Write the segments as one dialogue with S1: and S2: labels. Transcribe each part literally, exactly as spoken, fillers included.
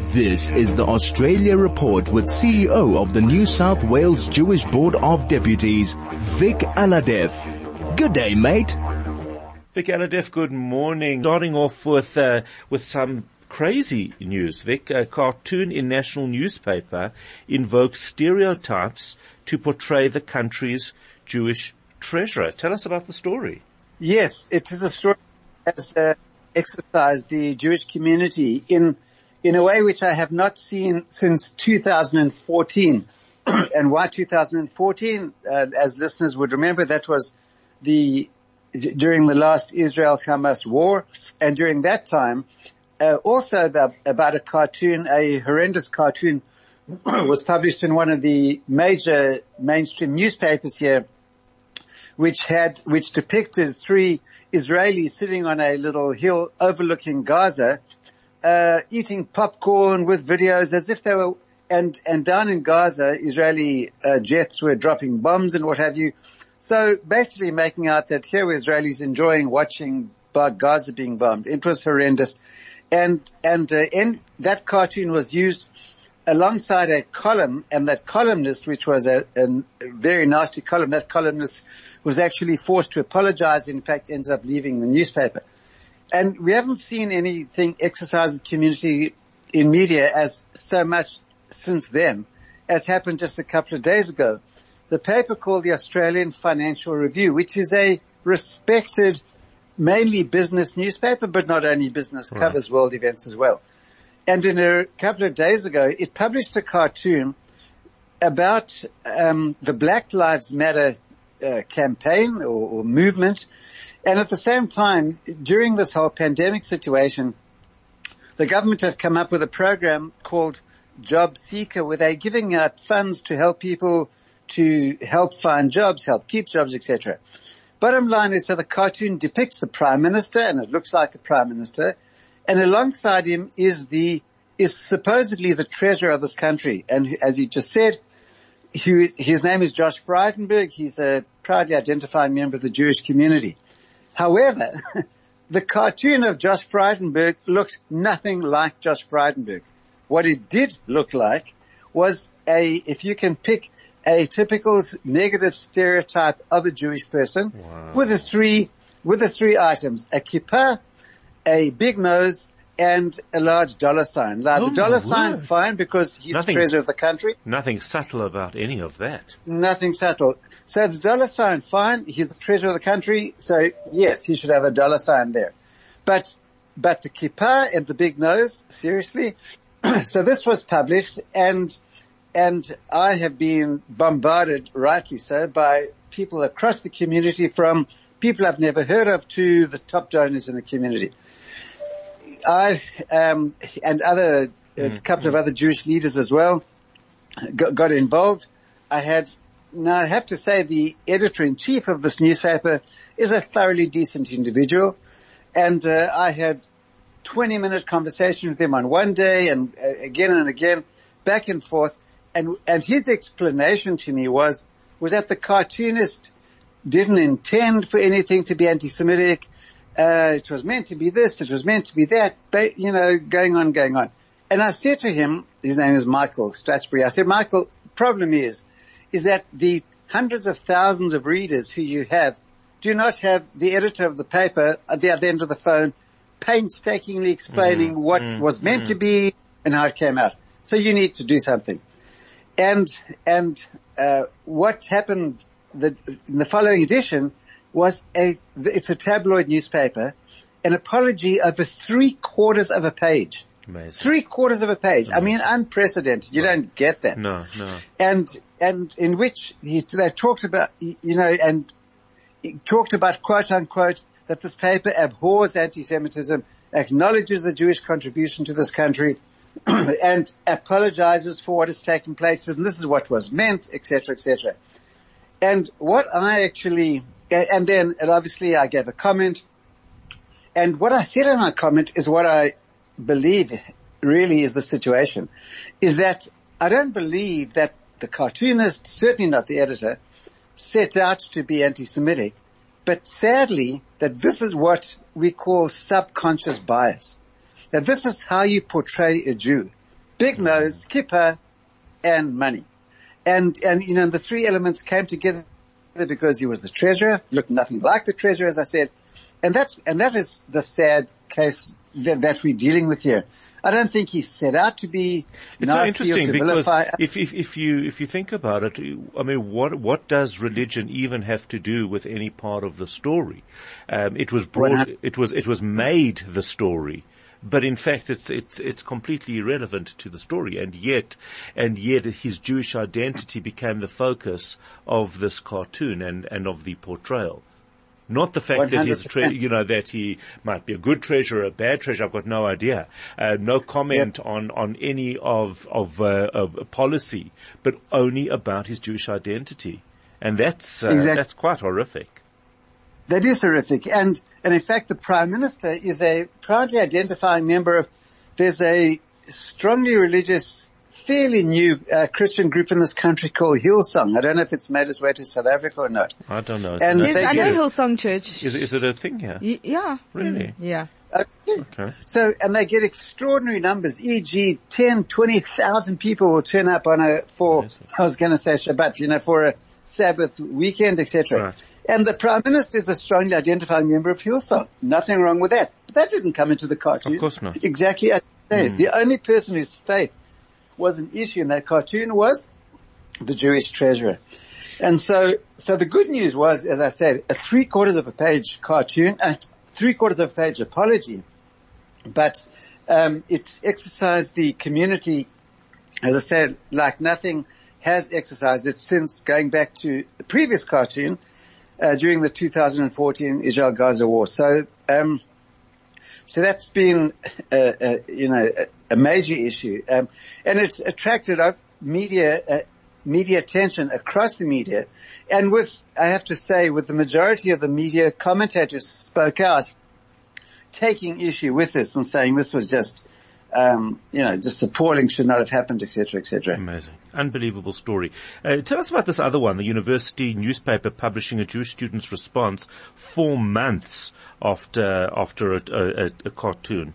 S1: This is the Australia Report with C E O of the New South Wales Jewish Board of Deputies, Vic Alhadeff. Good day, mate.
S2: Vic Alhadeff, good morning. Starting off with uh, with some crazy news, Vic. A cartoon in national newspaper invokes stereotypes to portray the country's Jewish treasurer. Tell us about the story.
S3: Yes, it is a story that has uh, exercised the Jewish community in in a way which I have not seen since two thousand fourteen. And why two thousand fourteen? Uh, as listeners would remember, that was the during the last Israel-Hamas war, and during that time, uh, also about, about a cartoon, a horrendous cartoon, was published in one of the major mainstream newspapers here, which had, which depicted three Israelis sitting on a little hill overlooking Gaza, uh, eating popcorn with videos as if they were, and, and down in Gaza, Israeli uh, jets were dropping bombs and what have you. So basically making out that here were Israelis enjoying watching Gaza being bombed. It was horrendous. And, and, uh, in, that cartoon was used alongside a column, and that columnist, which was a, a very nasty column, that columnist was actually forced to apologize, in fact ended up leaving the newspaper. And we haven't seen anything exercise the community in media as so much since then, as happened just a couple of days ago. The paper called the Australian Financial Review, which is a respected, mainly business newspaper, but not only business, right. Covers world events as well. And in a couple of days ago, it published a cartoon about um, the Black Lives Matter uh, campaign or, or movement. And at the same time, during this whole pandemic situation, the government had come up with a program called Job Seeker, where they're giving out funds to help people to help find jobs, help keep jobs, et cetera. Bottom line is, so the cartoon depicts the Prime Minister, and it looks like a Prime Minister, and alongside him is the, is supposedly the treasurer of this country. And as you just said, he, his name is Josh Frydenberg. He's a proudly identified member of the Jewish community. However, the cartoon of Josh Frydenberg looked nothing like Josh Frydenberg. What it did look like was a, if you can pick a typical negative stereotype of a Jewish person, wow, with the three, with the three items, a kippah, a big nose, and a large dollar sign. Now, oh, the dollar sign, word. Fine, because he's nothing, the treasurer of the country.
S2: Nothing subtle about any of that.
S3: Nothing subtle. So the dollar sign, fine, he's the treasurer of the country, so yes, he should have a dollar sign there. But, but the kippah and the big nose, seriously? So this was published, and And I have been bombarded, rightly so, by people across the community, from people I've never heard of to the top donors in the community. I, um, and other, a mm, couple mm. of other Jewish leaders as well got, got involved. I had, now I have to say the editor-in-chief of this newspaper is a thoroughly decent individual. And, uh, I had twenty minute conversation with him on one day and uh, again and again, back and forth. And, and his explanation to me was, was that the cartoonist didn't intend for anything to be anti-Semitic. Uh, it was meant to be this, it was meant to be that, but, you know, going on, going on. And I said to him, his name is Michael Stratsbury, I said, Michael, problem is, is that the hundreds of thousands of readers who you have do not have the editor of the paper at the other end of the phone painstakingly explaining mm-hmm. what mm-hmm. was meant mm-hmm. to be and how it came out. So you need to do something. And, and, uh, what happened the, in the following edition was a, it's a tabloid newspaper, an apology over three quarters of a page.
S2: Amazing. Three
S3: quarters of a page. Amazing. I mean, unprecedented. You right. don't get that.
S2: No, no.
S3: And, and in which he, they talked about, you know, and he talked about quote unquote that this paper abhors anti-Semitism, acknowledges the Jewish contribution to this country, and apologizes for what has taken place, and this is what was meant, et cetera, et cetera. And what I actually, and then, and obviously I gave a comment, and what I said in my comment is what I believe really is the situation, is that I don't believe that the cartoonist, certainly not the editor, set out to be anti-Semitic, but sadly that this is what we call subconscious bias. That this is how you portray a Jew. big nose, kippah, and money. And, and, you know, the three elements came together because he was the treasurer, looked nothing like the treasurer, as I said. And that's, and that is the sad case that, that we're dealing with here. I don't think he set out to be
S2: it's
S3: nasty
S2: so
S3: or
S2: interesting
S3: to
S2: because
S3: vilify.
S2: if, if, if you, if you think about it, I mean, what, what does religion even have to do with any part of the story? Um, it was brought, it was, it was made the story. But in fact, it's, it's, it's completely irrelevant to the story. And yet, and yet his Jewish identity became the focus of this cartoon and, and of the portrayal. Not the fact that he's, tre- you know, that he might be a good treasurer, a bad treasurer. I've got no idea. Uh, no comment yep. on, on any of, of, uh, of policy, but only about his Jewish identity. And that's, uh, exactly. that's quite horrific.
S3: That is horrific. And, and in fact, the Prime Minister is a proudly identifying member of, there's a strongly religious, fairly new uh, Christian group in this country called Hillsong. I don't know if it's made its way to South Africa or not.
S2: I don't know.
S3: And
S4: yes, I know Hillsong Church.
S2: Is, is it a thing here?
S4: Y- yeah.
S2: Really?
S4: Yeah.
S3: Okay.
S2: okay.
S3: So, and they get extraordinary numbers, for example ten, twenty thousand people will turn up on a, for, yes. I was going to say Shabbat, you know, for a Sabbath weekend, et cetera.
S2: Right.
S3: And the Prime Minister is a strongly identifying member of Hillsong. Nothing wrong with that. But that didn't come into the cartoon.
S2: Of course not.
S3: Exactly as I said.
S2: Mm.
S3: The only person whose faith was an issue in that cartoon was the Jewish treasurer. And so, so the good news was, as I said, a three quarters of a page cartoon, a three quarters of a page apology, but, um, it exercised the community, as I said, like nothing has exercised it since going back to the previous cartoon, uh, during the two thousand fourteen Israel-Gaza war. So, um, so that's been, uh, uh, you know, a, a major issue. Um, and it's attracted up media, uh, media attention across the media. And with, I have to say, with the majority of the media commentators spoke out, taking issue with this and saying this was just, um, you know, just appalling, should not have happened, et cetera, et cetera.
S2: Amazing. Unbelievable story. Uh, tell us about this other one, the university newspaper publishing a Jewish student's response four months after, after a, a, a cartoon.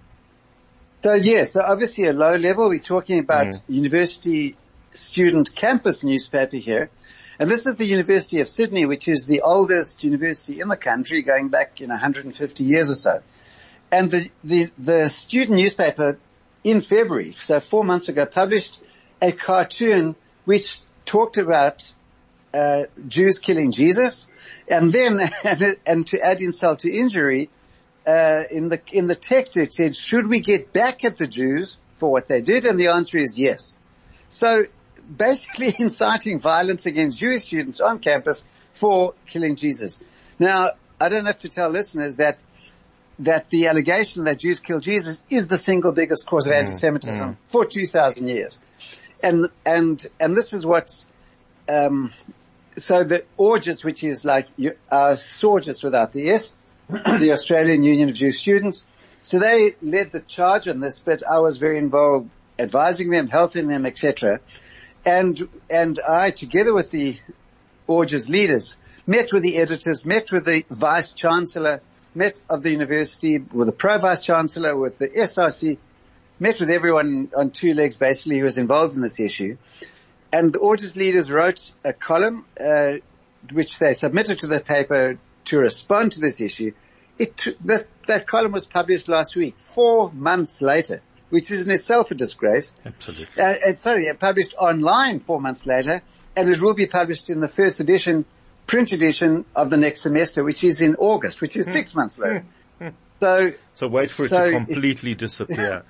S3: So yeah, so obviously a low level, we're talking about mm. university student campus newspaper here. And this is the University of Sydney, which is the oldest university in the country, going back, you know, one hundred fifty years or so. And the, the, the student newspaper in February, so four months ago, published a cartoon which talked about, uh, Jews killing Jesus. And then, and, and to add insult to injury, uh, in the, in the text it said, should we get back at the Jews for what they did? And the answer is yes. So basically inciting violence against Jewish students on campus for killing Jesus. Now, I don't have to tell listeners that that the allegation that Jews killed Jesus is the single biggest cause of mm, anti-Semitism mm. for two thousand years. And, and, and this is what's, um, so the Orges, which is like, uh, Sorges without the S, the Australian Union of Jewish Students. So they led the charge on this, but I was very involved advising them, helping them, et cetera. And, and I, together with the Orges leaders, met with the editors, met with the vice chancellor, met of the university, with the pro-vice chancellor, with the S R C, met with everyone on two legs basically who was involved in this issue. And the Orges leaders wrote a column, uh, which they submitted to the paper to respond to this issue. It, this, that column was published last week, four months later, which is in itself a disgrace.
S2: Absolutely.
S3: Uh, uh, sorry, it published online four months later, and it will be published in the first edition, print edition of the next semester, which is in August, which is mm. six months later.
S2: Mm.
S3: So,
S2: so wait for it
S3: so
S2: to completely disappear.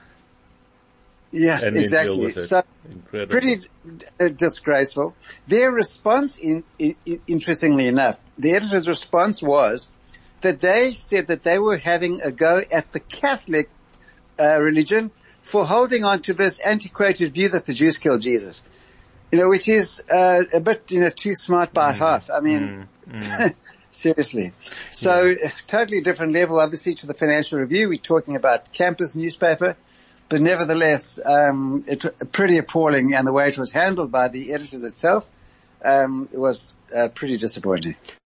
S3: Yeah,
S2: and
S3: exactly.
S2: Deal with it.
S3: So
S2: Incredible.
S3: Pretty uh, disgraceful. Their response, in, in, interestingly enough, the editor's response was that they said that they were having a go at the Catholic uh, religion for holding on to this antiquated view that the Jews killed Jesus. You know, which is uh, a bit, you know, too smart by mm. half. I mean, mm. Mm. seriously. So, yeah. Totally different level, obviously, to the Financial Review. We're talking about campus newspaper, but nevertheless, um, it pretty appalling, and the way it was handled by the editors itself, um, was uh, pretty disappointing.